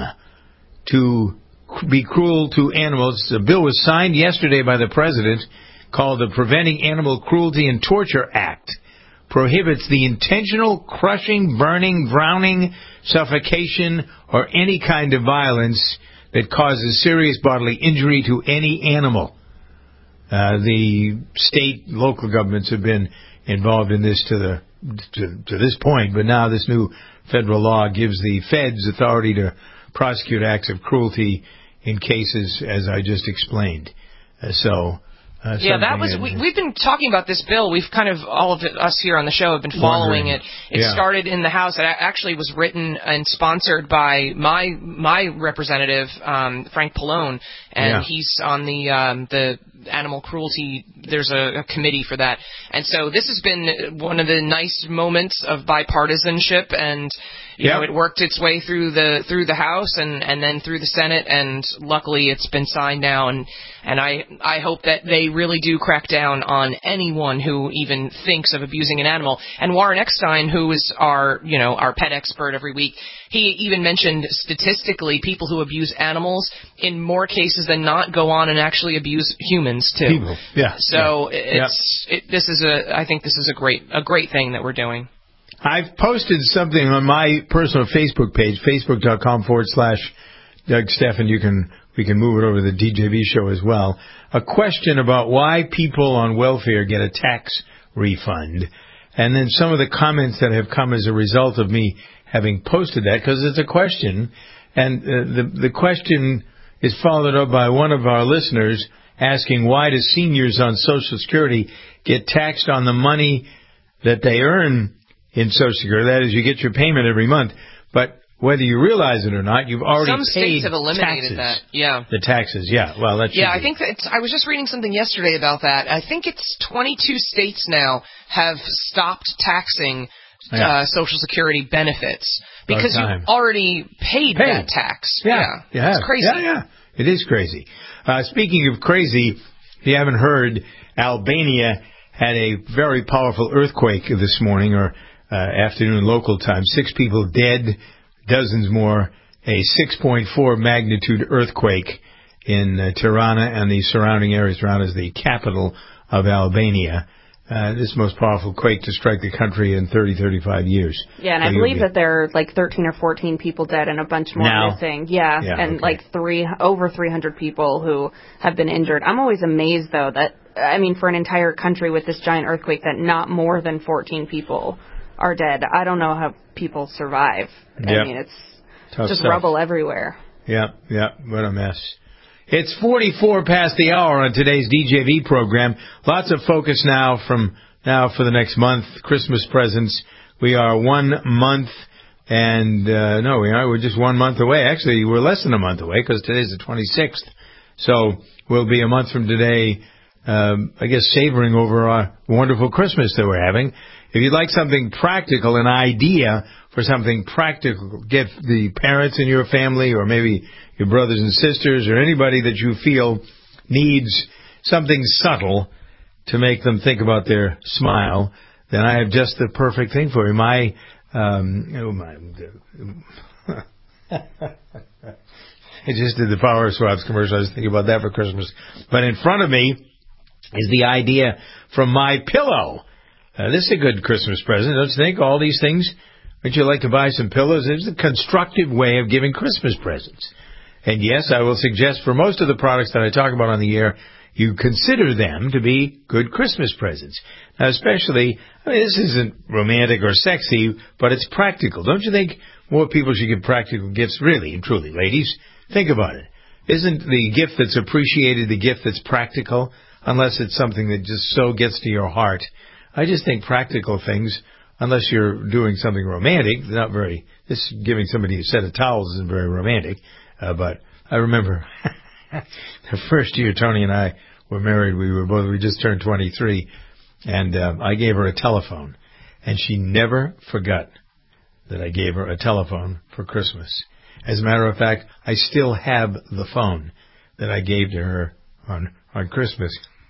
to be cruel to animals. A bill was signed yesterday by the president called the Preventing Animal Cruelty and Torture Act. Prohibits the intentional crushing, burning, drowning, suffocation, or any kind of violence that causes serious bodily injury to any animal. Uh, the state, local governments have been involved in this to the to, to this point, but now this new federal law gives the feds authority to prosecute acts of cruelty in cases, as I just explained. Uh, so. Uh, yeah, that was. We, we've been talking about this bill. We've kind of all of it, us here on the show have been following it. It yeah. started in the House. It actually was written and sponsored by my my representative, um, Frank Pallone, and yeah. he's on the um, the animal cruelty. There's a, a committee for that, and so this has been one of the nice moments of bipartisanship, and you yep. know it worked its way through the through the House and and then through the Senate, and luckily it's been signed now, and and I I hope that they really do crack down on anyone who even thinks of abusing an animal. And Warren Eckstein, who is our, you know, our pet expert every week, he even mentioned statistically people who abuse animals in more cases than not go on and actually abuse humans too. People, yeah. So yeah. it's yeah. It, this is a I think this is a great a great thing that we're doing. I've posted something on my personal Facebook page, facebook.com forward slash Doug Stephan. You can we can move it over to the D J V show as well. A question about why people on welfare get a tax refund. And then some of the comments that have come as a result of me having posted that, because it's a question. And uh, the, the question is followed up by one of our listeners asking, why do seniors on Social Security get taxed on the money that they earn in Social Security? That is, you get your payment every month. But whether you realize it or not, you've already Some paid states have eliminated taxes. that. Yeah. The taxes, yeah. Well, that should Yeah, be. I think that it's, I was just reading something yesterday about that. I think it's twenty-two states now have stopped taxing yeah. uh, Social Security benefits because you've already paid, paid that tax. Yeah. yeah. yeah. It's crazy. Yeah, yeah. It is crazy. Uh, speaking of crazy, if you haven't heard, Albania had a very powerful earthquake this morning or uh, afternoon local time. Six people dead. Dozens more, a six point four magnitude earthquake in uh, Tirana and the surrounding areas. Tirana is the capital of Albania. Uh, this is the most powerful quake to strike the country in thirty, thirty-five years. Yeah, and so I believe that there are like thirteen or fourteen people dead and a bunch more now, missing. Yeah, yeah and okay. like three, over three hundred people who have been injured. I'm always amazed, though, that, I mean, for an entire country with this giant earthquake, that not more than fourteen people are dead. I don't know how people survive. Yep. I mean, it's Tough just stuff. rubble everywhere. Yeah, yeah, what a mess. It's forty-four past the hour on today's D J V program. Lots of focus now from now for the next month. Christmas presents. We are one month and, uh, no, we are. We're just one month away. Actually, we're less than a month away because today's the twenty-sixth. So we'll be a month from today, um, I guess, savoring over our wonderful Christmas that we're having. If you'd like something practical, an idea for something practical, get the parents in your family or maybe your brothers and sisters or anybody that you feel needs something subtle to make them think about their smile, then I have just the perfect thing for you. My, um, oh my, I just did the Power Swabs commercial. I was thinking about that for Christmas. But in front of me, is the idea from My Pillow. Uh, this is a good Christmas present, don't you think? All these things. Would you like to buy some pillows? It's a constructive way of giving Christmas presents. And yes, I will suggest for most of the products that I talk about on the air, you consider them to be good Christmas presents. Now, especially, I mean, this isn't romantic or sexy, but it's practical. Don't you think more people should give practical gifts? Really and truly, ladies, think about it. Isn't the gift that's appreciated the gift that's practical, unless it's something that just so gets to your heart? I just think practical things, unless you're doing something romantic, not very, this giving somebody a set of towels isn't very romantic, uh, but I remember the first year Tony and I were married, we were both, we just turned twenty-three, and um, I gave her a telephone, and she never forgot that I gave her a telephone for Christmas. As a matter of fact, I still have the phone that I gave to her on on Christmas.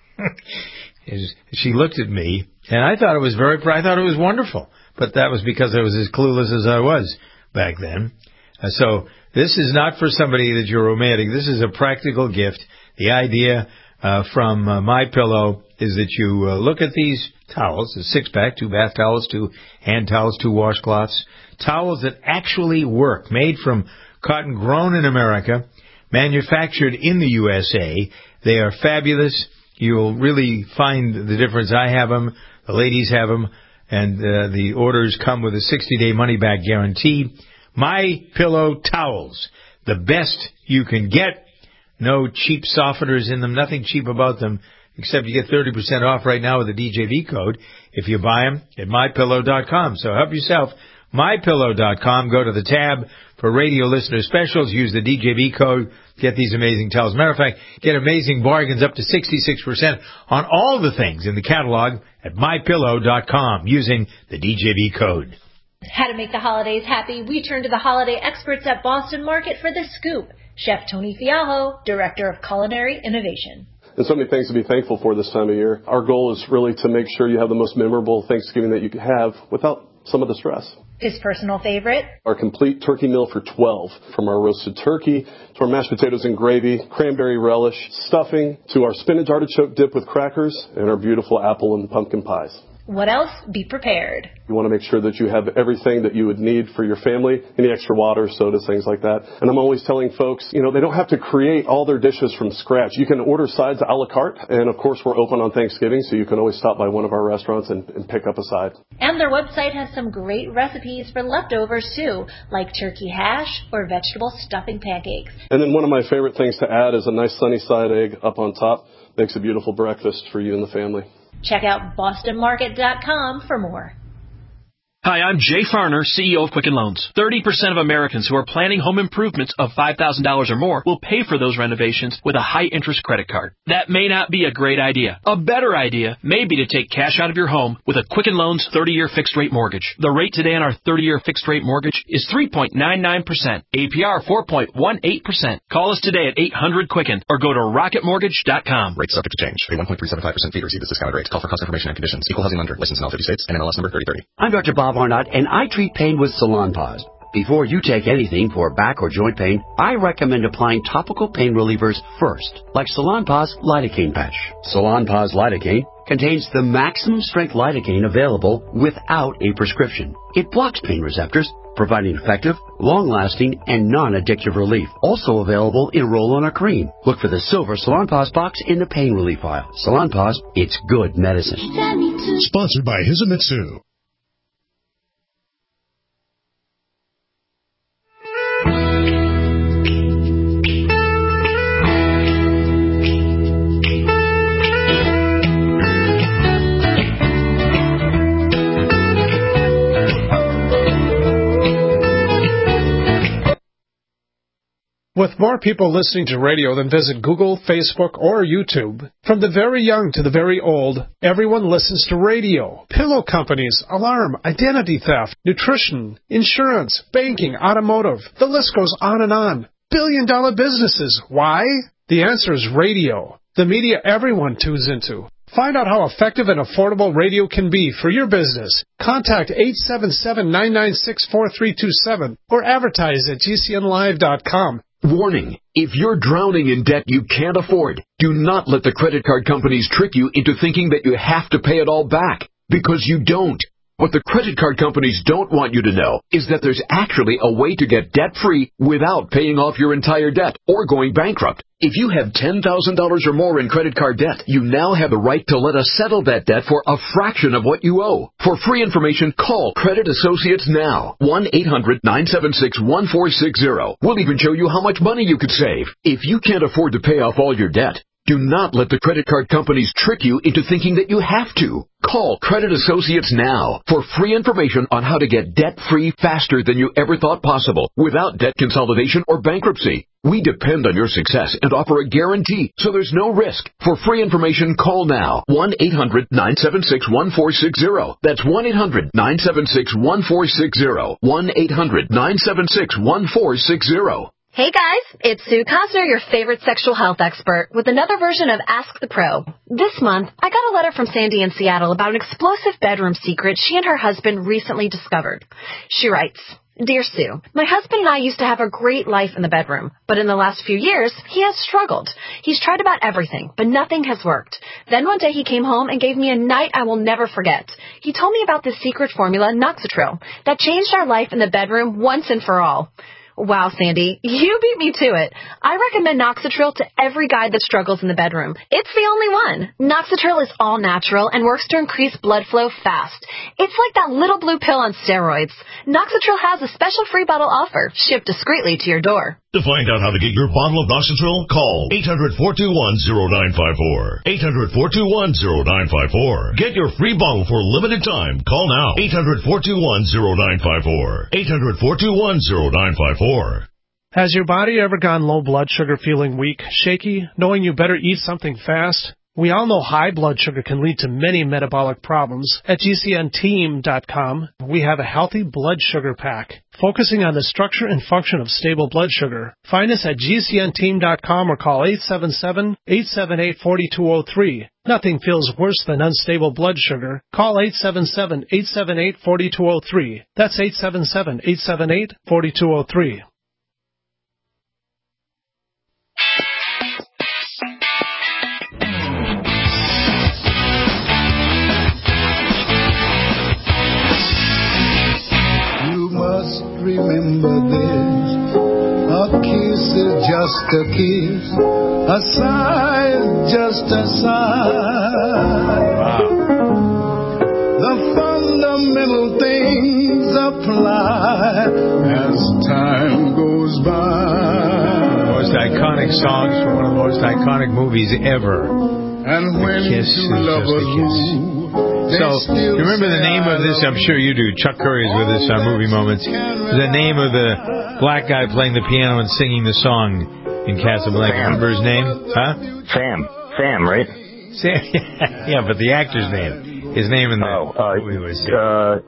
She looked at me, and I thought it was very, I thought it was wonderful, but that was because I was as clueless as I was back then. Uh, so this is not for somebody that you're romantic. This is a practical gift. The idea uh, from uh, My Pillow is that you uh, look at these towels, a six-pack, two bath towels, two hand towels, two washcloths, towels that actually work, made from cotton grown in America, manufactured in the U S A. They are fabulous. You'll really find the difference. I have them, the ladies have them, and uh, the orders come with a sixty-day money-back guarantee. My Pillow towels, the best you can get. No cheap softeners in them, nothing cheap about them, except you get thirty percent off right now with the D J V code if you buy them at my pillow dot com. So help yourself. my pillow dot com. Go to the tab for radio listener specials. Use the D J V code. Get these amazing towels. Matter of fact, get amazing bargains up to sixty-six percent on all the things in the catalog at my pillow dot com using the D J V code. How to make the holidays happy? We turn to the holiday experts at Boston Market for the scoop. Chef Tony Fialho, Director of Culinary Innovation. And so many things to be thankful for this time of year. Our goal is really to make sure you have the most memorable Thanksgiving that you can have without some of the stress. His personal favorite? Our complete turkey meal for twelve. From our roasted turkey to our mashed potatoes and gravy, cranberry relish, stuffing, to our spinach artichoke dip with crackers, and our beautiful apple and pumpkin pies. What else? Be prepared. You want to make sure that you have everything that you would need for your family, any extra water, sodas, things like that. And I'm always telling folks, you know, they don't have to create all their dishes from scratch. You can order sides a la carte, and of course we're open on Thanksgiving, so you can always stop by one of our restaurants and, and pick up a side. And their website has some great recipes for leftovers too, like turkey hash or vegetable stuffing pancakes. And then one of my favorite things to add is a nice sunny side egg up on top. Makes a beautiful breakfast for you and the family. Check out boston market dot com for more. Hi, I'm Jay Farner, C E O of Quicken Loans. thirty percent of Americans who are planning home improvements of five thousand dollars or more will pay for those renovations with a high-interest credit card. That may not be a great idea. A better idea may be to take cash out of your home with a Quicken Loans thirty-year fixed-rate mortgage. The rate today on our thirty-year fixed-rate mortgage is three point nine nine percent. A P R four point one eight percent. Call us today at eight hundred Quicken or go to rocket mortgage dot com. Rates subject to change. Pay one point three seven five percent fee to receive this discounted rate. Call for cost information and conditions. Equal housing lender. Licensed in all fifty states and N M L S number thirty thirty. I'm Doctor Bob Arnott, and I treat pain with Salonpas. Before you take anything for back or joint pain, I recommend applying topical pain relievers first, like Salonpas lidocaine patch. Salonpas lidocaine contains the maximum strength lidocaine available without a prescription. It blocks pain receptors, providing effective, long-lasting, and non-addictive relief. Also available in roll-on or cream. Look for the silver Salonpas box in the pain relief file. Salonpas, it's good medicine. Sponsored by Hisamitsu. With more people listening to radio than visit Google, Facebook, or YouTube, from the very young to the very old, everyone listens to radio. Pillow companies, alarm, identity theft, nutrition, insurance, banking, automotive. The list goes on and on. Billion dollar businesses. Why? The answer is radio. The media everyone tunes into. Find out how effective and affordable radio can be for your business. Contact eight seven seven, nine nine six, four three two seven or advertise at G C N live dot com. Warning, if you're drowning in debt you can't afford, do not let the credit card companies trick you into thinking that you have to pay it all back, because you don't. What the credit card companies don't want you to know is that there's actually a way to get debt-free without paying off your entire debt or going bankrupt. If you have ten thousand dollars or more in credit card debt, you now have the right to let us settle that debt for a fraction of what you owe. For free information, call Credit Associates now. one eight hundred nine seven six one four six zero. We'll even show you how much money you could save. If you can't afford to pay off all your debt, do not let the credit card companies trick you into thinking that you have to. Call Credit Associates now for free information on how to get debt-free faster than you ever thought possible without debt consolidation or bankruptcy. We depend on your success and offer a guarantee, so there's no risk. For free information, call now. one eight hundred nine seven six one four six zero. That's one eight hundred nine seven six one four six zero. one eight hundred nine seven six one four six zero. Hey guys, it's Sue Cosner, your favorite sexual health expert, with another version of Ask the Pro. This month, I got a letter from Sandy in Seattle about an explosive bedroom secret she and her husband recently discovered. She writes, Dear Sue, my husband and I used to have a great life in the bedroom, but in the last few years, he has struggled. He's tried about everything, but nothing has worked. Then one day he came home and gave me a night I will never forget. He told me about this secret formula, Noxatril, that changed our life in the bedroom once and for all. Wow, Sandy, you beat me to it. I recommend Noxatril to every guy that struggles in the bedroom. It's the only one. Noxatril is all natural and works to increase blood flow fast. It's like that little blue pill on steroids. Noxatril has a special free bottle offer, shipped discreetly to your door. To find out how to get your bottle of Noxatril, call eight hundred, four two one, zero nine five four. eight hundred, four two one, zero nine five four. Get your free bottle for a limited time. Call now. eight hundred, four two one, zero nine five four. eight hundred, four two one, zero nine five four. Has your body ever gone low blood sugar, feeling weak, shaky, knowing you better eat something fast? We all know high blood sugar can lead to many metabolic problems. At G C N team dot com, we have a healthy blood sugar pack, focusing on the structure and function of stable blood sugar. Find us at G C N team dot com or call eight seven seven, eight seven eight, four two zero three. Nothing feels worse than unstable blood sugar. Call eight seven seven, eight seven eight, four two zero three. That's eight seven seven, eight seven eight, four two zero three. Remember this, a kiss is just a kiss, a sigh is just a sigh. Wow. The fundamental things apply as time goes by. Most iconic songs from one of the most iconic movies ever. And when a kiss is just a kiss. So, you remember the name of this? I'm sure you do. Chuck Curry is with us on Movie Moments. The name of the black guy playing the piano and singing the song in Casablanca. Sam. Remember his name? Huh? Sam. Sam, right? Sam. Yeah, but the actor's name. His name in the oh, uh, movie was uh,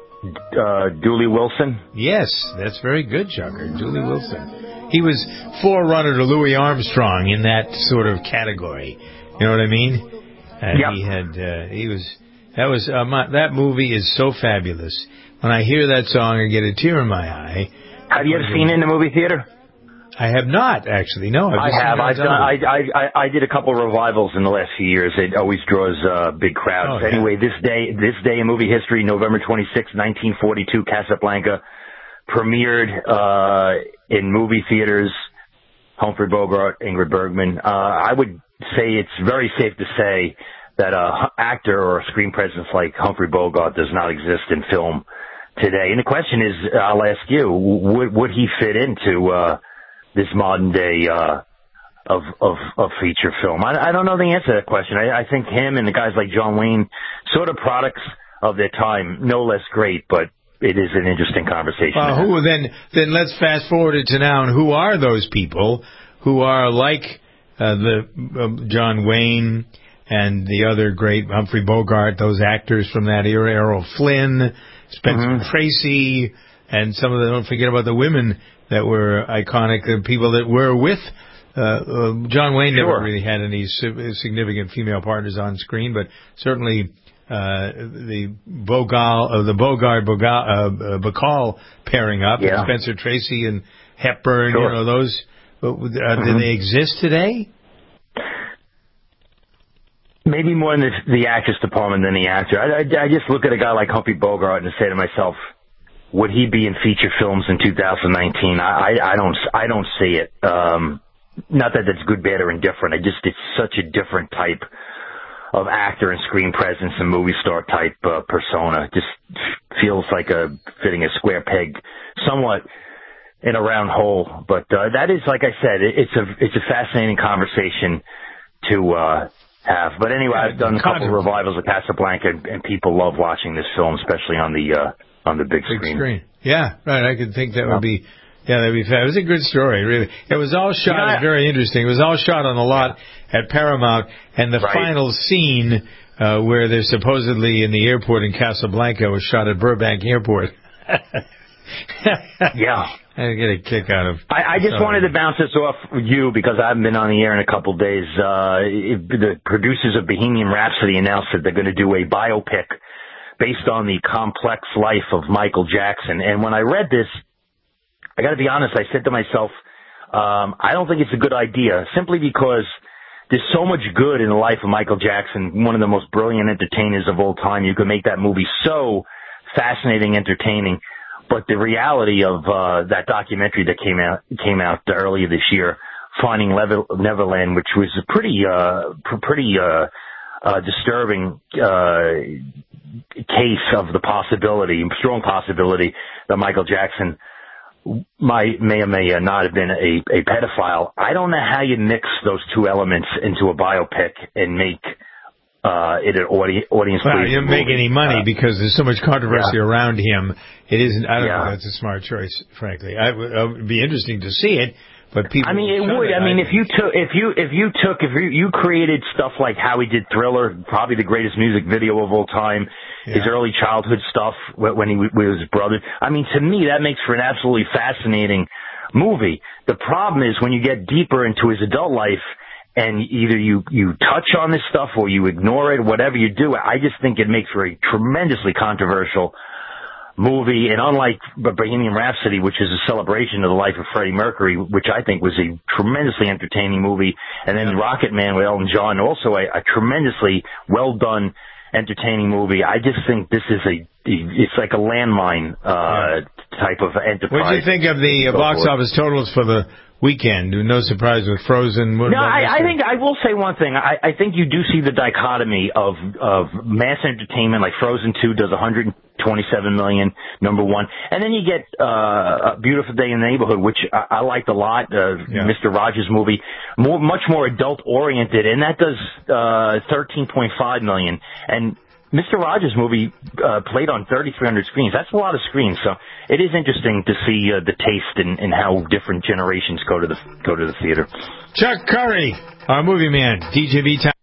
uh, Dooley Wilson. Yes, that's very good, Chucker. Dooley Wilson. He was forerunner to Louis Armstrong in that sort of category. You know what I mean? And yep. he had. Uh, he was. That was uh, my, that movie is so fabulous. When I hear that song, I get a tear in my eye. Have you ever seen it in the movie theater? I have not, actually. No, I've I have. I've done. I, I I did a couple of revivals in the last few years. It always draws uh, big crowds. Oh, yeah. Anyway, this day, this day in movie history, November twenty-sixth, nineteen forty-two, Casablanca premiered uh, in movie theaters. Humphrey Bogart, Ingrid Bergman. Uh, I would say it's very safe to say that a actor or a screen presence like Humphrey Bogart does not exist in film today. And the question is, I'll ask you, would, would he fit into uh, this modern day uh, of, of of feature film? I, I don't know the answer to that question. I, I think him and the guys like John Wayne, sort of products of their time, no less great, but it is an interesting conversation. Uh, who then? Then let's fast forward it to now. And who are those people who are like uh, the uh, John Wayne and the other great Humphrey Bogart, those actors from that era, Errol Flynn, Spencer mm-hmm. Tracy, and some of the, don't forget about the women that were iconic, the people that were with uh, uh, John Wayne. Sure. Never really had any significant female partners on screen, but certainly uh, the Bogart, uh, the Bogart Bogart, uh, uh, Bacall pairing up, yeah. and Spencer Tracy and Hepburn, sure. you know, those Uh, mm-hmm. Do they exist today? Maybe more in the, the actress department than the actor. I, I, I just look at a guy like Humphrey Bogart and say to myself, would he be in feature films in two thousand nineteen? I, I, I don't I don't see it. Um, not that that's good, bad, or indifferent. I just it's such a different type of actor and screen presence and movie star type uh, persona. Just feels like a fitting a square peg, somewhat in a round hole. But uh, that is, like I said, it, it's a it's a fascinating conversation to uh, have. But anyway, I've done a couple of revivals of Casablanca, and, and people love watching this film, especially on the uh, on the big, big screen. screen. Yeah, right. I could think that would be. Yeah, that'd be fun. It was a good story, really. It was all shot, you know, I, very interesting. It was all shot on a lot yeah. at Paramount, and the right. final scene uh, where they're supposedly in the airport in Casablanca was shot at Burbank Airport. yeah. I get a kick out of I, I just sorry. wanted to bounce this off you because I haven't been on the air in a couple of days. Uh, it, the producers of Bohemian Rhapsody announced that they're going to do a biopic based on the complex life of Michael Jackson. And when I read this, I got to be honest, I said to myself, um, I don't think it's a good idea, simply because there's so much good in the life of Michael Jackson, one of the most brilliant entertainers of all time. You could make that movie so fascinating, entertaining. But the reality of uh, that documentary that came out came out earlier this year, Finding Lever- Neverland, which was a pretty uh, pr- pretty uh, uh, disturbing uh, case of the possibility, strong possibility that Michael Jackson might may or may not have been a, a pedophile. I don't know how you mix those two elements into a biopic and make uh, it an audi- audience. Well, you don't make any money uh, because there's so much controversy yeah. around him. It isn't. I don't yeah. know. That's a smart choice, frankly. I w- it would be interesting to see it. But people I mean, it would. It, I mean, I if you took, if you, if you took, if you, you created stuff like how he did Thriller, probably the greatest music video of all time, yeah. his early childhood stuff when he was with his brother. I mean, to me, that makes for an absolutely fascinating movie. The problem is when you get deeper into his adult life and either you, you touch on this stuff or you ignore it, whatever you do, I just think it makes for a tremendously controversial movie. And unlike Bohemian Rhapsody, which is a celebration of the life of Freddie Mercury, which I think was a tremendously entertaining movie, and then Rocket Man with Elton John, also a, a tremendously well done, entertaining movie. I just think this is a it's like a landmine uh, yeah. type of enterprise. What did you think of the uh, box office totals for the weekend? No surprise with Frozen. No, I, I think I will say one thing. I, I think you do see the dichotomy of of mass entertainment, like Frozen two does one hundred twenty-seven million, number one, and then you get uh, A Beautiful Day in the Neighborhood, which I, I liked a lot. Uh, yeah. Mister Rogers' movie, more much more adult oriented, and that does uh, thirteen point five million. And Mister Rogers' movie uh, played on thirty-three hundred screens. That's a lot of screens. So it is interesting to see uh, the taste and, and how different generations go to the go to the theater. Chuck Curry, our movie man, D J V time.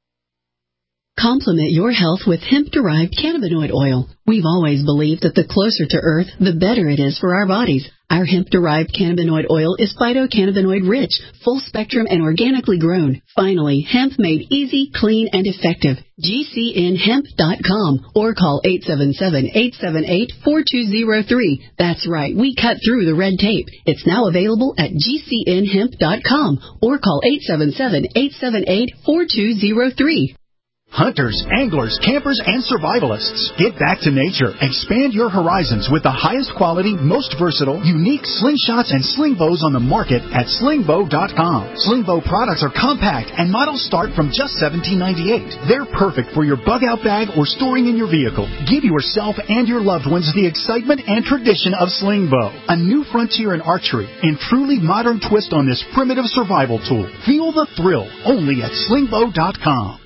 Complement your health with hemp-derived cannabinoid oil. We've always believed that the closer to Earth, the better it is for our bodies. Our hemp-derived cannabinoid oil is phytocannabinoid-rich, full-spectrum, and organically grown. Finally, hemp made easy, clean, and effective. G C N hemp dot com or call eight seven seven, eight seven eight, four two zero three. That's right, we cut through the red tape. It's now available at G C N hemp dot com or call eight seven seven, eight seven eight, four two zero three. Hunters, anglers, campers, and survivalists. Get back to nature. Expand your horizons with the highest quality, most versatile, unique slingshots and sling bows on the market at sling bow dot com. Sling bow products are compact and models start from just seventeen ninety-eight. They're perfect for your bug out bag or storing in your vehicle. Give yourself and your loved ones the excitement and tradition of sling bow. A new frontier in archery and truly modern twist on this primitive survival tool. Feel the thrill only at sling bow dot com.